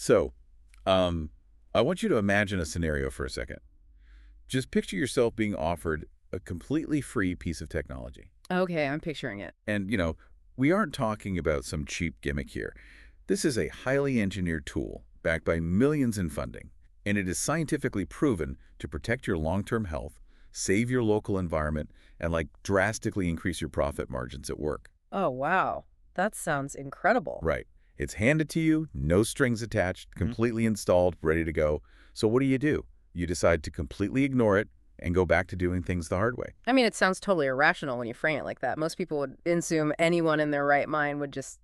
So, um, I want you to imagine a scenario for a second. Just picture yourself being offered a completely free piece of technology. Okay, I'm picturing it. And, we aren't talking about some cheap gimmick here. This is a highly engineered tool backed by millions in funding, and it is scientifically proven to protect your long-term health, save your local environment, and drastically increase your profit margins at work. Oh, wow. That sounds incredible. Right. It's handed to you, no strings attached, completely installed, ready to go. So what do? You decide to completely ignore it and go back to doing things the hard way. I mean, it sounds totally irrational when you frame it like that. Most people would assume anyone in their right mind would just,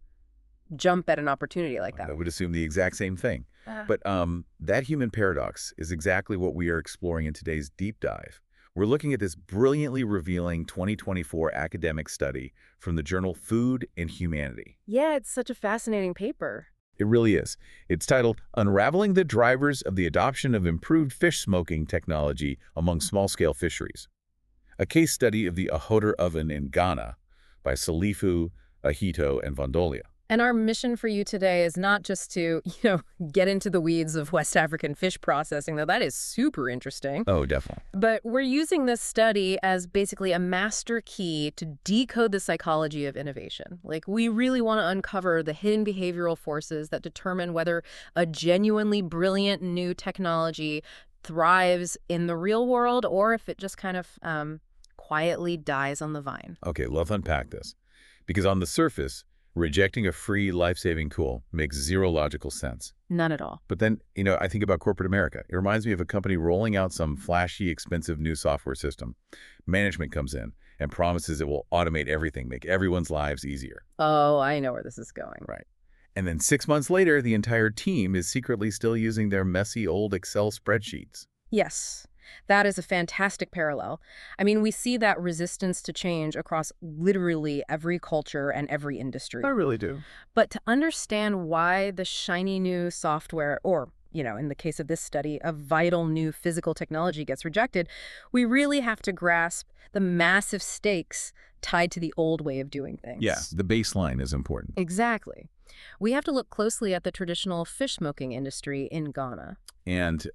jump at an opportunity like that. I would assume the exact same thing. Uh, But that human paradox is exactly what we are exploring in today's deep dive. We're looking at this brilliantly revealing 2024 academic study from the journal Food and Humanity. yeah, it's such a fascinating paper. It really is. It's titled Unraveling the Drivers of the Adoption of Improved Fish Smoking Technology Among Small-Scale Fisheries, a case study of the Ahoter Oven in Ghana by Salifu, Ahito, and Vondolia. And our mission for you today is not just to, get into the weeds of West African fish processing, though that is super interesting. Oh, definitely. But we're using this study as basically a master key to decode the psychology of innovation. We really want to uncover the hidden behavioral forces that determine whether a genuinely brilliant new technology thrives in the real world or if it just kind of quietly dies on the vine. Okay, let's unpack this. Because on the surface, rejecting a free, life-saving tool makes zero logical sense. None at all. But then, I think about corporate America. It reminds me of a company rolling out some flashy, expensive new software system. Management comes in and promises it will automate everything, make everyone's lives easier. Oh, I know where this is going. Right. And then 6 months later, the entire team is secretly still using their messy old Excel spreadsheets. Yes, that is a fantastic parallel. I mean, we see that resistance to change across literally every culture and every industry. I really do. But to understand why the shiny new software, or, in the case of this study, a vital new physical technology gets rejected, we really have to grasp the massive stakes tied to the old way of doing things. Yeah, the baseline is important. Exactly. We have to look closely at the traditional fish smoking industry in Ghana. And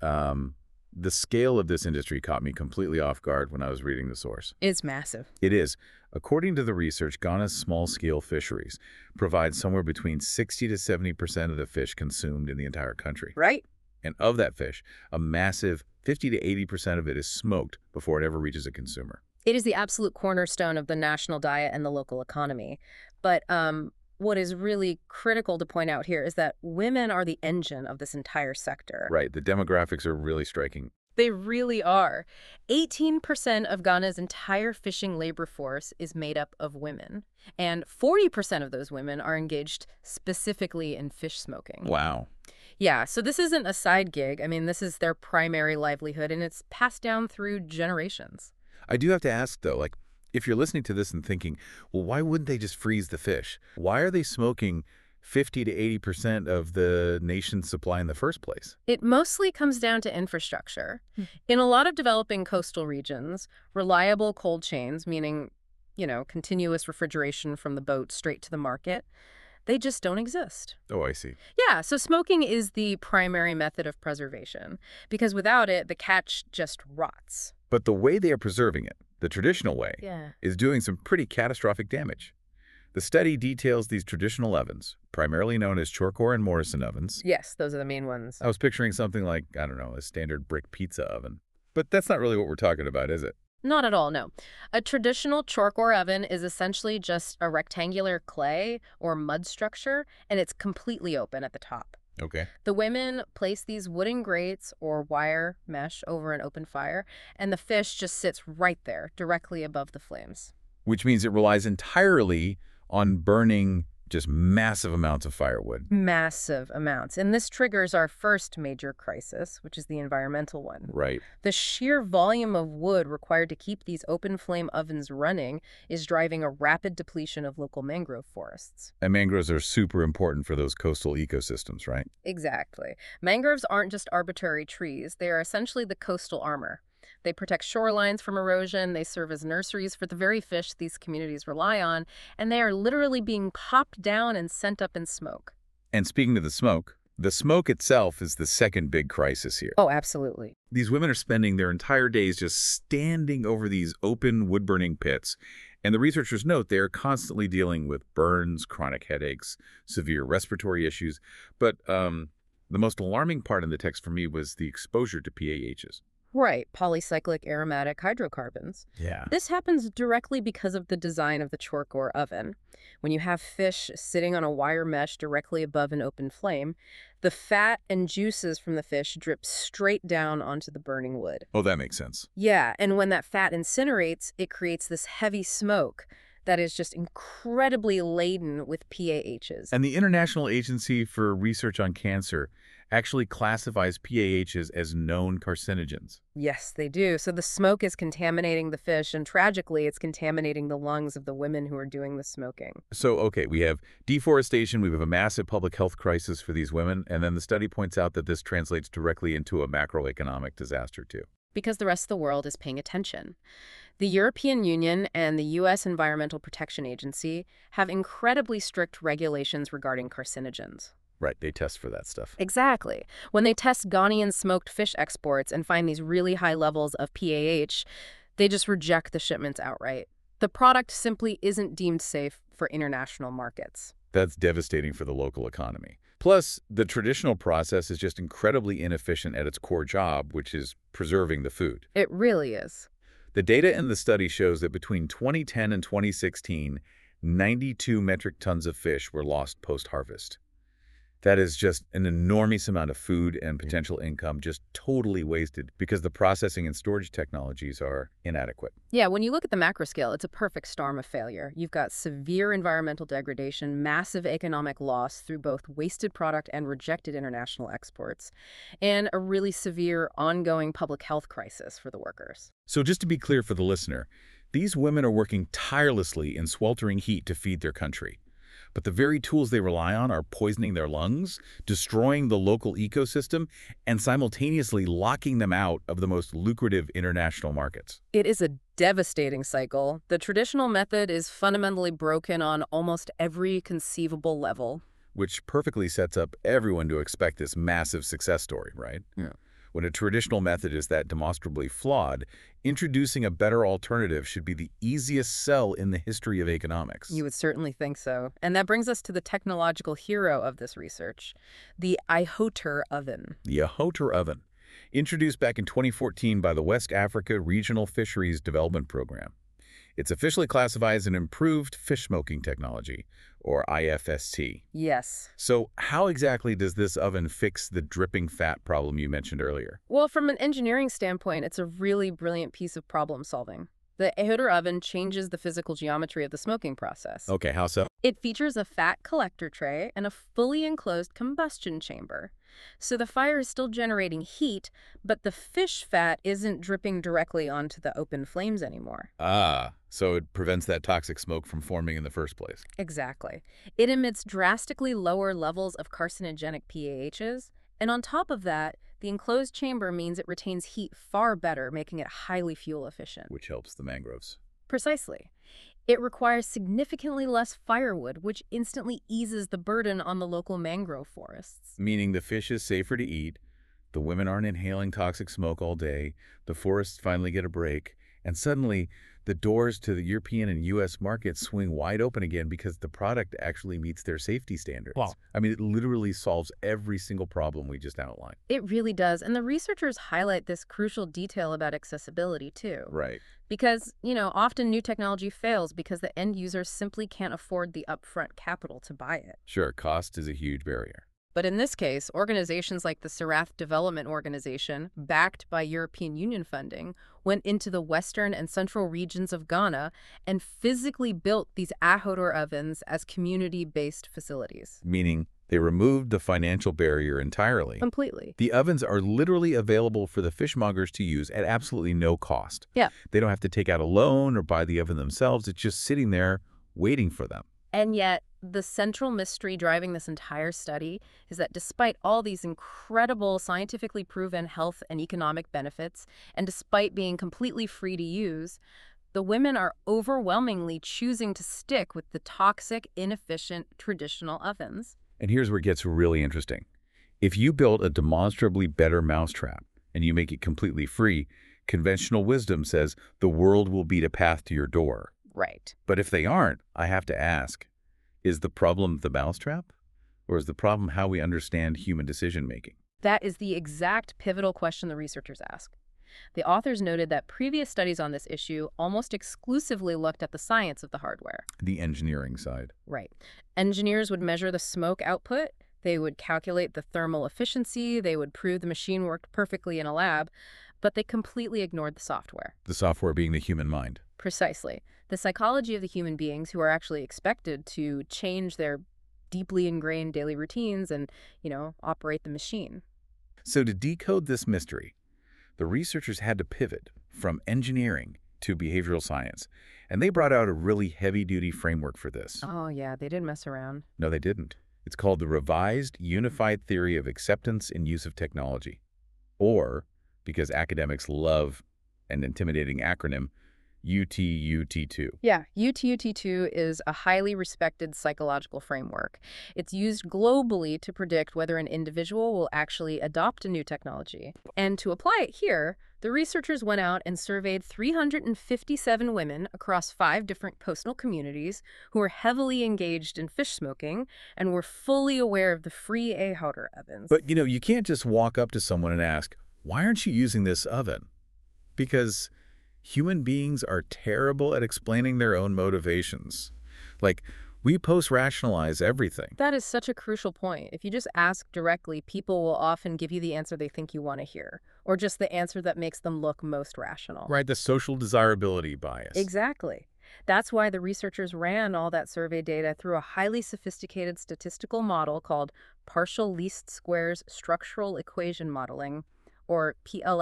the scale of this industry caught me completely off guard when I was reading the source. It's massive. It is. According to the research, Ghana's small-scale fisheries provide somewhere between 60 to 70% of the fish consumed in the entire country. Right? And of that fish, a massive 50 to 80% of it is smoked before it ever reaches a consumer. It is the absolute cornerstone of the national diet and the local economy. But what is really critical to point out here is that women are the engine of this entire sector. Right. The demographics are really striking. They really are. 18% of Ghana's entire fishing labor force is made up of women, and 40% of those women are engaged specifically in fish smoking. Wow. Yeah, so this isn't a side gig. I mean, this is their primary livelihood, and it's passed down through generations. I do have to ask, though, if you're listening to this and thinking, well, why wouldn't they just freeze the fish? Why are they smoking 50 to 80% of the nation's supply in the first place? It mostly comes down to infrastructure. In a lot of developing coastal regions, reliable cold chains, meaning, continuous refrigeration from the boat straight to the market, they just don't exist. Oh, I see. Yeah, so smoking is the primary method of preservation, because without it, the catch just rots. But the way they are preserving it, the traditional way, Yeah. is doing some pretty catastrophic damage. The study details these traditional ovens, primarily known as Chorkor and Morrison ovens. Yes, those are the main ones. I was picturing something like, I don't know, a standard brick pizza oven. But that's not really what we're talking about, is it? Not at all, no. A traditional Chorkor oven is essentially just a rectangular clay or mud structure, and it's completely open at the top. Okay. The women place these wooden grates or wire mesh over an open fire, and the fish just sits right there, directly above the flames. Which means it relies entirely on burning just massive amounts of firewood. Massive amounts. And this triggers our first major crisis, which is the environmental one. Right. The sheer volume of wood required to keep these open flame ovens running is driving a rapid depletion of local mangrove forests. And mangroves are super important for those coastal ecosystems, right? Exactly. Mangroves aren't just arbitrary trees. They are essentially the coastal armor. They protect shorelines from erosion, they serve as nurseries for the very fish these communities rely on, and they are literally being popped down and sent up in smoke. And speaking of the smoke, The smoke itself is the second big crisis here. Oh, absolutely. These women are spending their entire days just standing over these open wood-burning pits, and the researchers note they are constantly dealing with burns, chronic headaches, severe respiratory issues. But the most alarming part in the text for me was the exposure to PAHs. Right, polycyclic aromatic hydrocarbons. Yeah. This happens directly because of the design of the Chorkor oven. When you have fish sitting on a wire mesh directly above an open flame, the fat and juices from the fish drip straight down onto the burning wood. Oh, that makes sense. Yeah, and when that fat incinerates, it creates this heavy smoke that is just incredibly laden with PAHs. And the International Agency for Research on Cancer actually classifies PAHs as known carcinogens. Yes, they do. So the smoke is contaminating the fish, and tragically, it's contaminating the lungs of the women who are doing the smoking. So, okay, we have deforestation, we have a massive public health crisis for these women, and then the study points out that this translates directly into a macroeconomic disaster, too. Because the rest of the world is paying attention. The European Union and the U.S. Environmental Protection Agency have incredibly strict regulations regarding carcinogens. Right, they test for that stuff. Exactly. When they test Ghanaian smoked fish exports and find these really high levels of PAH, they just reject the shipments outright. The product simply isn't deemed safe for international markets. That's devastating for the local economy. Plus, the traditional process is just incredibly inefficient at its core job, which is preserving the food. It really is. The data in the study shows that between 2010 and 2016, 92 metric tons of fish were lost post-harvest. That is just an enormous amount of food and potential income just totally wasted because the processing and storage technologies are inadequate. Yeah, when you look at the macro scale, it's a perfect storm of failure. You've got severe environmental degradation, massive economic loss through both wasted product and rejected international exports, and a really severe ongoing public health crisis for the workers. So just to be clear for the listener, these women are working tirelessly in sweltering heat to feed their country. But the very tools they rely on are poisoning their lungs, destroying the local ecosystem, and simultaneously locking them out of the most lucrative international markets. It is a devastating cycle. The traditional method is fundamentally broken on almost every conceivable level. Which perfectly sets up everyone to expect this massive success story, right? Yeah. When a traditional method is that demonstrably flawed, introducing a better alternative should be the easiest sell in the history of economics. You would certainly think so. And that brings us to the technological hero of this research, the Ihoter oven. The Ihoter oven, introduced back in 2014 by the West Africa Regional Fisheries Development Program. It's officially classified as an improved fish smoking technology, or IFST. Yes. So how exactly does this oven fix the dripping fat problem you mentioned earlier? Well, from an engineering standpoint, it's a really brilliant piece of problem solving. The Ihoter oven changes the physical geometry of the smoking process. Okay, how so? It features a fat collector tray and a fully enclosed combustion chamber. So the fire is still generating heat, but the fish fat isn't dripping directly onto the open flames anymore. Ah, so it prevents that toxic smoke from forming in the first place. Exactly. It emits drastically lower levels of carcinogenic PAHs, and on top of that, the enclosed chamber means it retains heat far better, making it highly fuel efficient. Which helps the mangroves. Precisely. It requires significantly less firewood, which instantly eases the burden on the local mangrove forests. Meaning the fish is safer to eat, the women aren't inhaling toxic smoke all day, the forests finally get a break, and suddenly the doors to the European and U.S. markets swing wide open again because the product actually meets their safety standards. Wow. I mean, it literally solves every single problem we just outlined. It really does, and the researchers highlight this crucial detail about accessibility, too. Right. Because, often new technology fails because the end users simply can't afford the upfront capital to buy it. Sure, cost is a huge barrier. But in this case, organizations like the Sarath Development Organization, backed by European Union funding, went into the western and central regions of Ghana and physically built these Ihoter ovens as community-based facilities. Meaning they removed the financial barrier entirely. Completely. The ovens are literally available for the fishmongers to use at absolutely no cost. Yeah. They don't have to take out a loan or buy the oven themselves. It's just sitting there waiting for them. And yet, the central mystery driving this entire study is that despite all these incredible scientifically proven health and economic benefits, and despite being completely free to use, the women are overwhelmingly choosing to stick with the toxic, inefficient, traditional ovens. And here's where it gets really interesting. If you build a demonstrably better mousetrap and you make it completely free, conventional wisdom says the world will beat a path to your door. Right. But if they aren't, I have to ask, is the problem the mousetrap? Or is the problem how we understand human decision-making? That is the exact pivotal question the researchers ask. The authors noted that previous studies on this issue almost exclusively looked at the science of the hardware. The engineering side. Right. Engineers would measure the smoke output, they would calculate the thermal efficiency, they would prove the machine worked perfectly in a lab, but they completely ignored the software. The software being the human mind. Precisely. The psychology of the human beings who are actually expected to change their deeply ingrained daily routines and, operate the machine. So to decode this mystery, the researchers had to pivot from engineering to behavioral science, and they brought out a really heavy-duty framework for this. Oh, yeah, they didn't mess around. No, they didn't. It's called the Revised Unified Theory of Acceptance and Use of Technology, or, because academics love an intimidating acronym, UTUT2. Yeah, UTUT2 is a highly respected psychological framework. It's used globally to predict whether an individual will actually adopt a new technology. And to apply it here, the researchers went out and surveyed 357 women across 5 different coastal communities who were heavily engaged in fish smoking and were fully aware of the free Ahouder ovens. But, you can't just walk up to someone and ask, why aren't you using this oven? Because human beings are terrible at explaining their own motivations. Like, we post-rationalize everything. That is such a crucial point. If you just ask directly, people will often give you the answer they think you want to hear, or just the answer that makes them look most rational. Right, the social desirability bias. Exactly. That's why the researchers ran all that survey data through a highly sophisticated statistical model called partial least squares structural equation modeling, or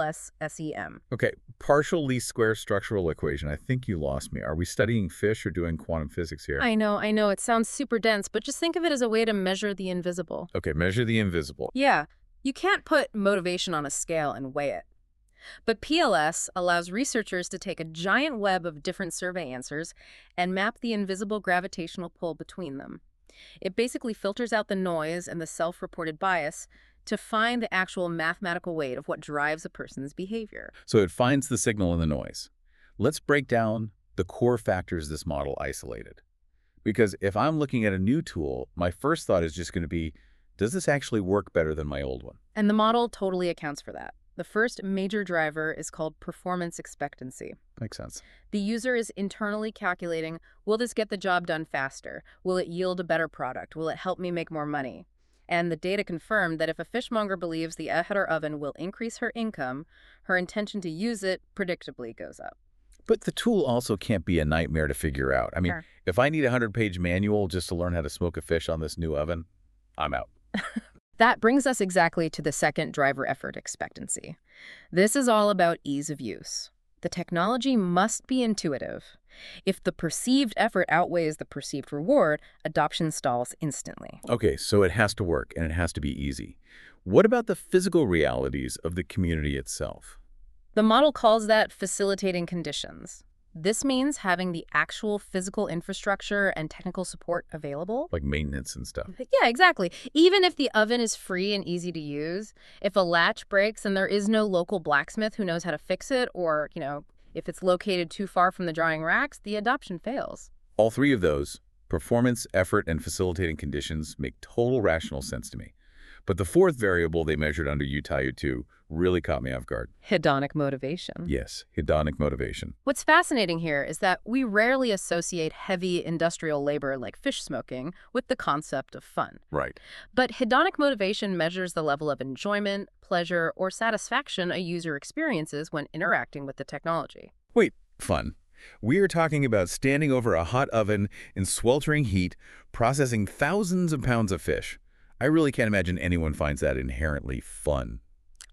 PLS-SEM. Okay, partial least square structural equation. I think you lost me. Are we studying fish or doing quantum physics here? I know. It sounds super dense, but just think of it as a way to measure the invisible. Okay, measure the invisible. Yeah, you can't put motivation on a scale and weigh it. But PLS allows researchers to take a giant web of different survey answers and map the invisible gravitational pull between them. It basically filters out the noise and the self-reported bias to find the actual mathematical weight of what drives a person's behavior. So it finds the signal in the noise. Let's break down the core factors this model isolated. Because if I'm looking at a new tool, my first thought is just going to be, does this actually work better than my old one? And the model totally accounts for that. The first major driver is called performance expectancy. Makes sense. The user is internally calculating, will this get the job done faster? Will it yield a better product? Will it help me make more money? And the data confirmed that if a fishmonger believes the Ahouder oven will increase her income, her intention to use it predictably goes up. But the tool also can't be a nightmare to figure out. I mean, Sure. If I need a 100-page manual just to learn how to smoke a fish on this new oven, I'm out. That brings us exactly to the second driver effort expectancy. This is all about ease of use. The technology must be intuitive. If the perceived effort outweighs the perceived reward, adoption stalls instantly. Okay, so it has to work and it has to be easy. What about the physical realities of the community itself? The model calls that facilitating conditions. This means having the actual physical infrastructure and technical support available. Like maintenance and stuff. Yeah, exactly. Even if the oven is free and easy to use, if a latch breaks and there is no local blacksmith who knows how to fix it, or, if it's located too far from the drying racks, the adoption fails. All 3 of those, performance, effort, and facilitating conditions, make total rational sense to me. But the 4th variable they measured under UTIU2 really caught me off guard. Hedonic motivation. Yes, hedonic motivation. What's fascinating here is that we rarely associate heavy industrial labor like fish smoking with the concept of fun. Right. But hedonic motivation measures the level of enjoyment, pleasure, or satisfaction a user experiences when interacting with the technology. Wait, fun. We are talking about standing over a hot oven in sweltering heat, processing thousands of pounds of fish. I really can't imagine anyone finds that inherently fun.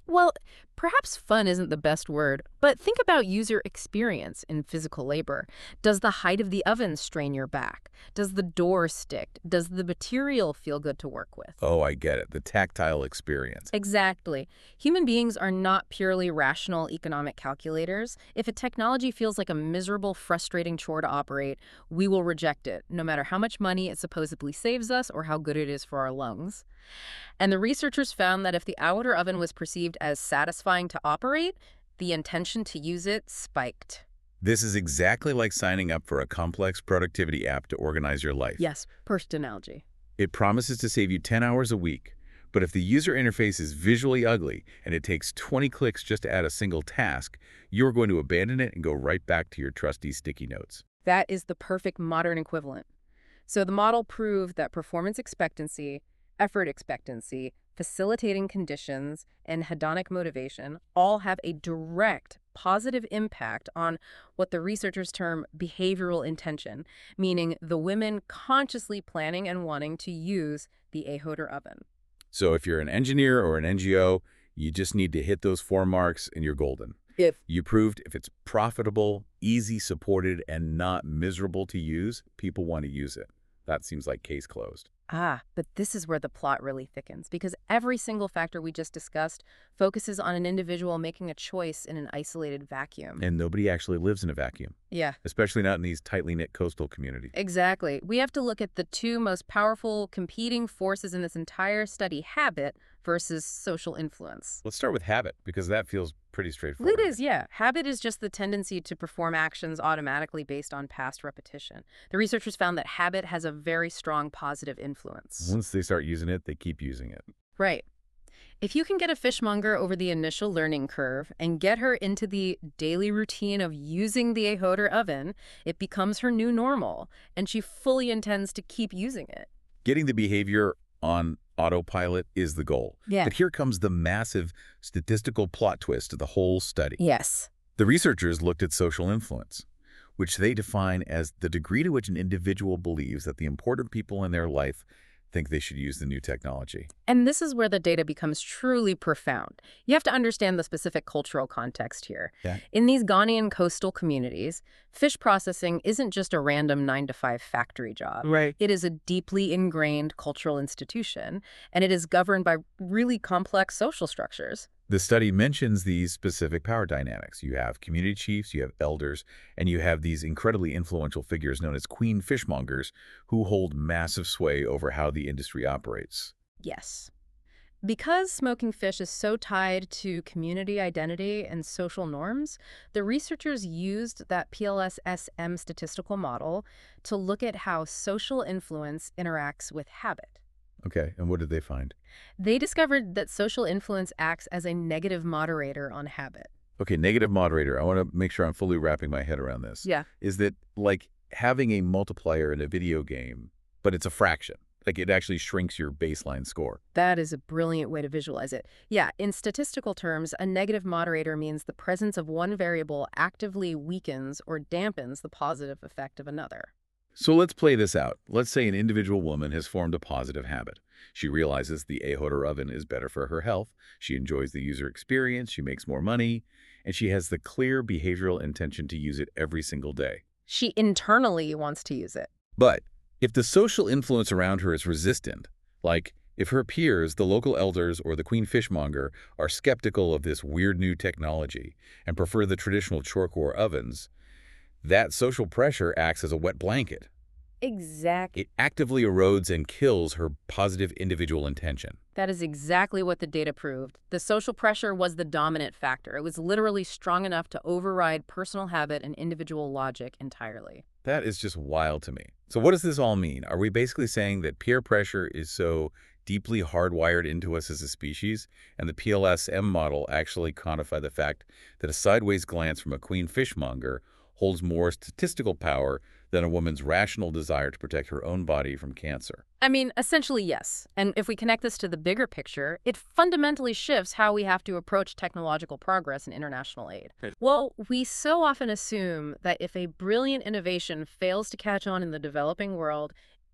Well, perhaps fun isn't the best word, but think about user experience in physical labor. Does the height of the oven strain your back? Does the door stick? Does the material feel good to work with? Oh, I get it. The tactile experience. Exactly. Human beings are not purely rational economic calculators. If a technology feels like a miserable, frustrating chore to operate, we will reject it, no matter how much money it supposedly saves us or how good it is for our lungs. And the researchers found that if the outer oven was perceived as satisfying to operate, the intention to use it spiked. This is exactly like signing up for a complex productivity app to organize your life. Yes, perfect analogy. It promises to save you 10 hours a week, but if the user interface is visually ugly and it takes 20 clicks just to add a single task, you're going to abandon it and go right back to your trusty sticky notes. That is the perfect modern equivalent. So the model proved that performance expectancy, effort expectancy, facilitating conditions, and hedonic motivation all have a direct positive impact on what the researchers term behavioral intention, meaning the women consciously planning and wanting to use the Ahoder oven. So if you're an engineer or an NGO, you just need to hit those 4 marks and you're golden. You proved if it's profitable, easy supported, and not miserable to use, people want to use it. That seems like case closed. But this is where the plot really thickens, because every single factor we just discussed focuses on an individual making a choice in an isolated vacuum. And nobody actually lives in a vacuum, Yeah, especially not in these tightly knit coastal communities. exactly. We have to look at the two most powerful competing forces in this entire study, habit versus social influence. Let's start with habit, because that feels pretty straightforward. It is, yeah. Habit is just the tendency to perform actions automatically based on past repetition. The researchers found that habit has a very strong positive influence. Once they start using it, they keep using it. Right. If you can get a fishmonger over the initial learning curve and get her into the daily routine of using the Ahoder oven, it becomes her new normal, and she fully intends to keep using it. Getting the behavior on autopilot is the goal. Yeah. But here comes the massive statistical plot twist of the whole study. Yes. The researchers looked at social influence, which they define as the degree to which an individual believes that the important people in their life think they should use the new technology. And this is where the data becomes truly profound. You have to understand the specific cultural context here. Yeah. In these Ghanaian coastal communities, fish processing isn't just a random 9-to-5 factory job. Right. It is a deeply ingrained cultural institution, and it is governed by really complex social structures. The study mentions these specific power dynamics. You have community chiefs, you have elders, and you have these incredibly influential figures known as queen fishmongers who hold massive sway over how the industry operates. Yes. Because smoking fish is so tied to community identity and social norms, the researchers used that PLS-SM statistical model to look at how social influence interacts with habit. Okay, and what did they find? They discovered that social influence acts as a negative moderator on habit. Okay, negative moderator. I want to make sure I'm fully wrapping my head around this. Yeah. Is that like having a multiplier in a video game, but it's a fraction? Like it actually shrinks your baseline score. That is a brilliant way to visualize it. Yeah, in statistical terms, a negative moderator means the presence of one variable actively weakens or dampens the positive effect of another. So let's play this out. Let's say an individual woman has formed a positive habit. She realizes the Ahoder oven is better for her health. She enjoys the user experience. She makes more money. And she has the clear behavioral intention to use it every single day. She internally wants to use it. But if the social influence around her is resistant, like if her peers, the local elders, or the queen fishmonger are skeptical of this weird new technology and prefer the traditional Chorkor ovens, that social pressure acts as a wet blanket. Exactly. It actively erodes and kills her positive individual intention. That is exactly what the data proved. The social pressure was the dominant factor. It was literally strong enough to override personal habit and individual logic entirely. That is just wild to me. So what does this all mean? Are we basically saying that peer pressure is so deeply hardwired into us as a species, and the PLS-M model actually quantify the fact that a sideways glance from a queen fishmonger holds more statistical power than a woman's rational desire to protect her own body from cancer? I mean, essentially, yes. And if we connect this to the bigger picture, it fundamentally shifts how we have to approach technological progress and international aid. Well, we so often assume that if a brilliant innovation fails to catch on in the developing world,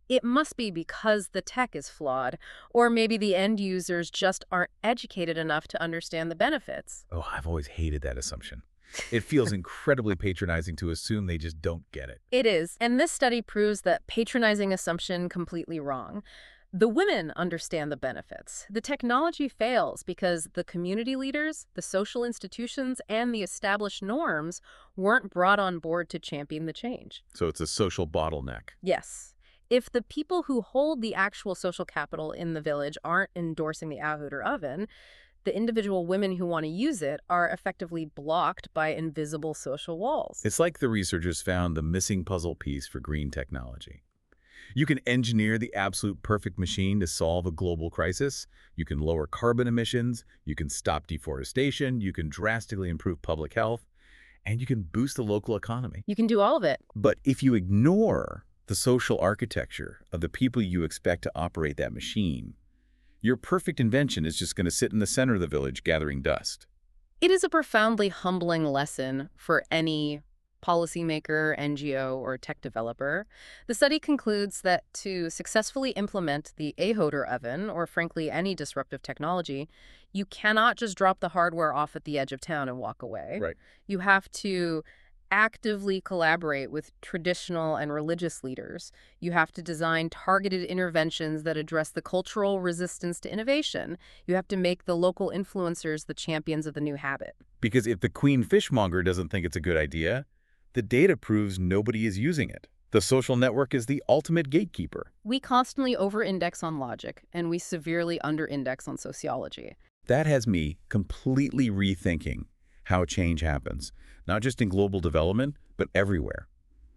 it must be because the tech is flawed, or maybe the end users just aren't educated enough to understand the benefits. Oh, I've always hated that assumption. It feels incredibly patronizing to assume they just don't get it. It is, and this study proves that patronizing assumption completely wrong. The women understand the benefits. The technology fails because the community leaders, the social institutions, and the established norms weren't brought on board to champion the change. So it's a social bottleneck. Yes. If the people who hold the actual social capital in the village aren't endorsing the Ahooter oven, the individual women who want to use it are effectively blocked by invisible social walls. It's like the researchers found the missing puzzle piece for green technology. You can engineer the absolute perfect machine to solve a global crisis. You can lower carbon emissions. You can stop deforestation. You can drastically improve public health. And you can boost the local economy. You can do all of it. But if you ignore the social architecture of the people you expect to operate that machine, your perfect invention is just going to sit in the center of the village gathering dust. It is a profoundly humbling lesson for any policymaker, NGO, or tech developer. The study concludes that to successfully implement the Ahooter oven, or frankly any disruptive technology, you cannot just drop the hardware off at the edge of town and walk away. Right. You have to actively collaborate with traditional and religious leaders. You have to design targeted interventions that address the cultural resistance to innovation. You have to make the local influencers the champions of the new habit. Because if the queen fishmonger doesn't think it's a good idea, the data proves nobody is using it. The social network is the ultimate gatekeeper. We constantly over-index on logic, and we severely under-index on sociology. That has me completely rethinking how change happens, not just in global development, but everywhere.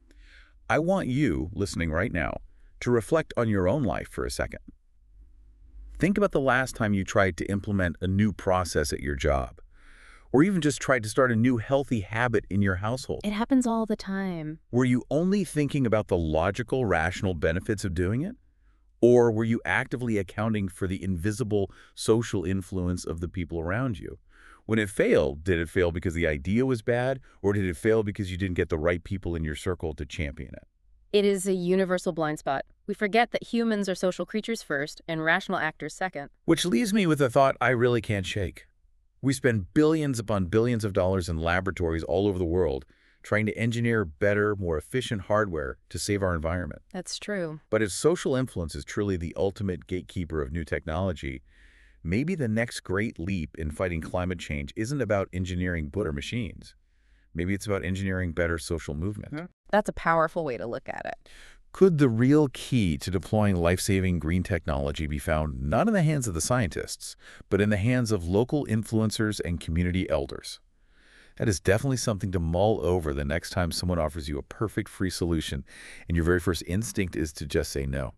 I want you, listening right now, to reflect on your own life for a second. Think about the last time you tried to implement a new process at your job, or even just tried to start a new healthy habit in your household. It happens all the time. Were you only thinking about the logical, rational benefits of doing it? Or were you actively accounting for the invisible social influence of the people around you? When it failed, did it fail because the idea was bad, or did it fail because you didn't get the right people in your circle to champion it? It is a universal blind spot. We forget that humans are social creatures first and rational actors second. Which leaves me with a thought I really can't shake. We spend billions upon billions of dollars in laboratories all over the world trying to engineer better, more efficient hardware to save our environment. That's true. But if social influence is truly the ultimate gatekeeper of new technology, maybe the next great leap in fighting climate change isn't about engineering better machines. Maybe it's about engineering better social movement. That's a powerful way to look at it. Could the real key to deploying life-saving green technology be found not in the hands of the scientists, but in the hands of local influencers and community elders? That is definitely something to mull over the next time someone offers you a perfect free solution, and your very first instinct is to just say no.